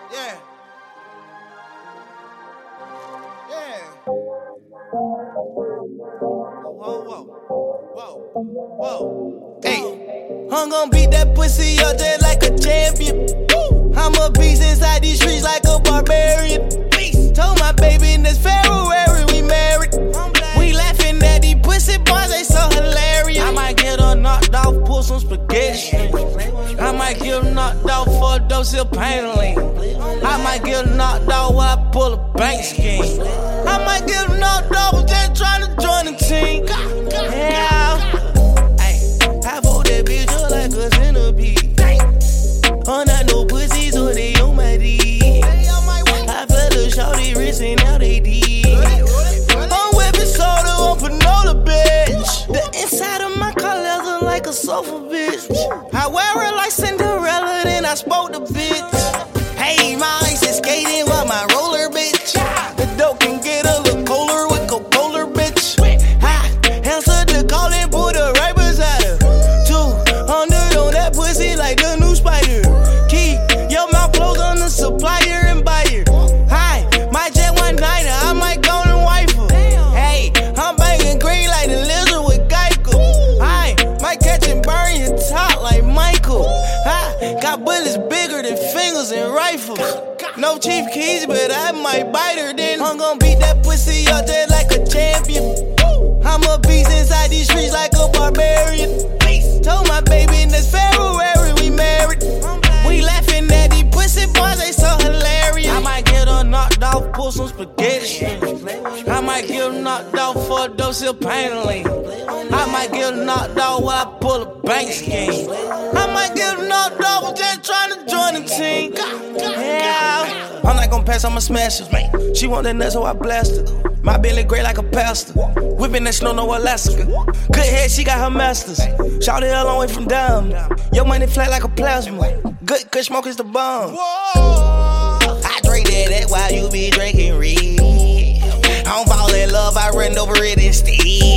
Yeah. Yeah. Whoa. Hey, I'm gon' beat that pussy up just like a champion. I'm a beast inside these streets like a barbarian. Told my baby in this February we married. We laughing at these pussy boys, they so hilarious. I might get her knocked off, pull some spaghetti. I might get her knocked off for a dose of pain lean. I might get her knocked off while I pull a bank scheme. I might get her knocked off just trying to join the team. Yeah. I vote that bitch just like a centipede. On that no pussy, so they on my D. I felt a shorty wrist and now they deep. I'm whipping soda on Panola, bitch. The inside of my car leather like a sofa, bitch. I wear it like Cinderella, then I spoke the bitch. Hey, my ice is skating with my roller, bitch. The dope can get a little colder with Coca-Cola, bitch. I answered the call and put her right beside her. 200 on that pussy like the new spider. Keep your mouth closed on the supplier and buyer. Hi, my jet one nighter, I might go and wife her. Hey, I'm banging green like the lizard with Geico. I might catch and burn your top like Michael. I got bullets bigger than fingers and rifles. No chief keys, but I might bite her then. I'm gon' beat that pussy up just like a champion. I'm a beast inside these streets like a barbarian. Told my baby in this February we married. We laughing at these pussy boys, they so hilarious. I might get her knocked off, pull some spaghetti. I might get her knocked off for a dose of pain lean. I might get her knocked off while I pull a bank scheme. I might get her knocked off just trying to join the team. Yeah. I'm not gon' pass, I'ma smash her. She want that nut, so I blast her. My belly gray like a pastor. Whipping that snow, no Alaska. Good head, she got her masters. Shout it a long way from down. Your money flat like a plasma. Good kush smoke is the bomb. I drink that while you be drinking red. I don't fall in love, I run over it instead.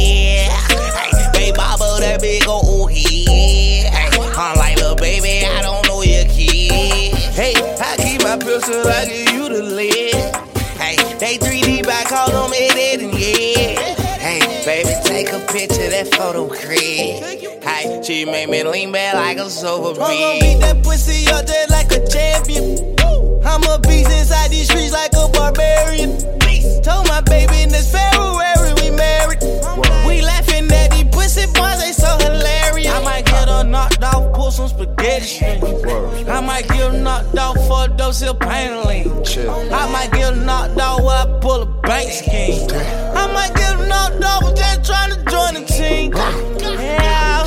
Hey, baby, bobble that big old head. Hey, I'm like, little baby, I don't know your kid. Hey, I keep my pistol, I give you the lead. Hey, they 3D by call them it and yeah. Hey, baby, take a picture, that photo crib. Hey, she made me lean back like a sober bitch. I'm gon' beat that pussy up just like a champion. I'm a beast inside these streets like a barbarian. Told my baby in this February we married. We laughing at these pussy boys, they so hilarious. I might get her knocked off, pull some spaghetti. I might get her knocked off for a dose of pain lean. I might get her knocked off while I pull a bank scheme. I might get her knocked off just trying to join the team. Yeah.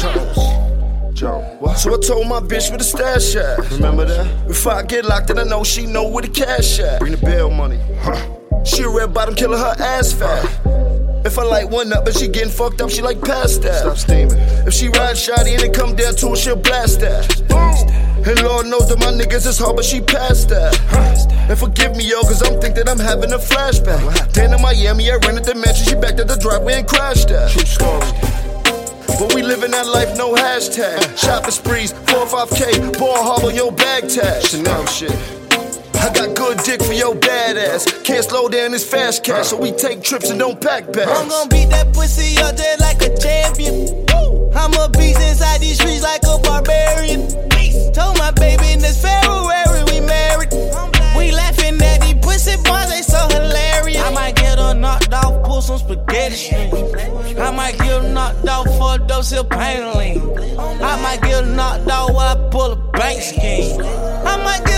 So I told my bitch where the stash at. Remember that? Before I get locked in, I know she know where the cash at. Bring the bail money. She a red bottom killer, her ass fat. If I like one up, but she getting fucked up, she like past that. Stop steaming. If she ride shoddy and it come down to it, she'll blast that. And Lord knows that my niggas is hard, but she passed that. And forgive me, yo, cause I'm think that I'm having a flashback. Down in Miami, I rented the mansion, she backed at the driveway and crashed that. True story. But we living that life, no hashtag. Shopping sprees, 4 or 5K, ball harbor, your bag tag. Chanel shit. I got good dick for your badass. Can't slow down this fast cash, so we take trips and don't pack bags. I'm gon' beat that pussy up just like a champion. I'm a beast inside these streets like a barbarian. Told my baby in this February we married. We laughing at these pussy boys, they so hilarious. I might get her knocked off, pull some spaghetti. I might get her knocked off for a dose of pain lean. I might get her knocked off while I pull a bank scheme. I might get